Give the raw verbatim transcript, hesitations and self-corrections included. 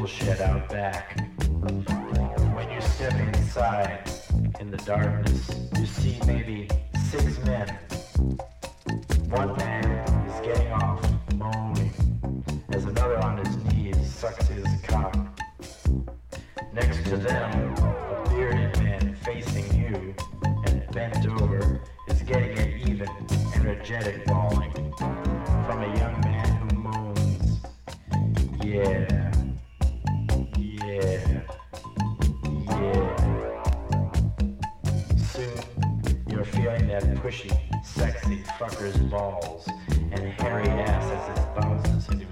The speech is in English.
tool shed out back. When you step inside in the darkness, you see maybe six men. One man is getting off, moaning, as another on his knees sucks his cock. Next to them, a bearded man facing you and bent over is getting an even, energetic bawling from a young man who moans, yeah, yeah, yeah. Soon, you're feeling that pushy, sexy fucker's balls and hairy ass as it bounces into